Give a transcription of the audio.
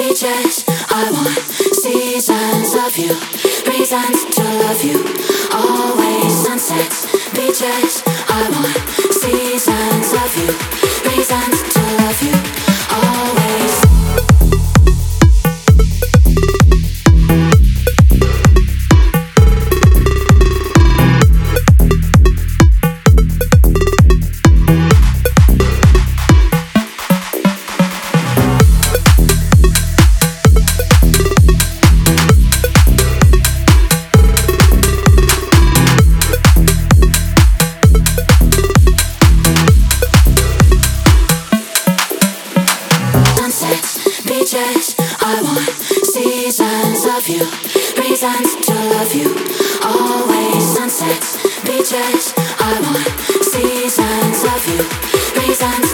beaches. I want seasons of you, reasons to love you. Always sunsets, beaches. I want seasons of you, reasons to love you. Always. Beaches, I want seasons of you, reasons to love you. Always sunsets, beaches. I want seasons of you, reasons.